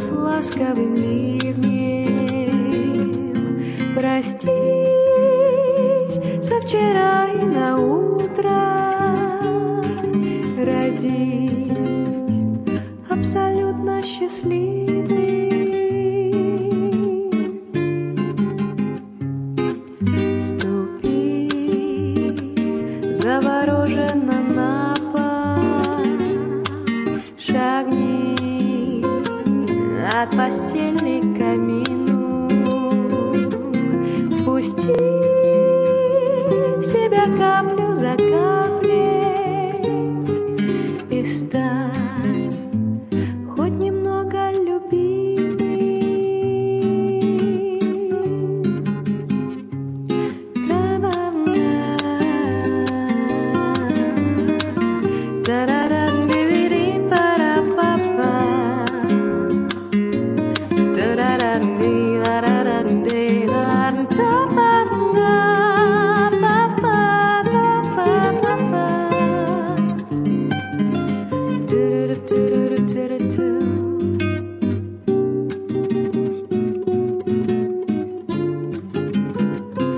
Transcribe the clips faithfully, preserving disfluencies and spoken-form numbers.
с ласковым ливнем. Простись со вчера и на утро, родись абсолютно счастливый. Ступи завороженно на пол, шагни от постели к камину, впусти в себя каплю за каплей и стань хоть немного любимой.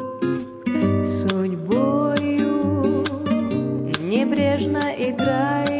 Судьбою небрежно играй,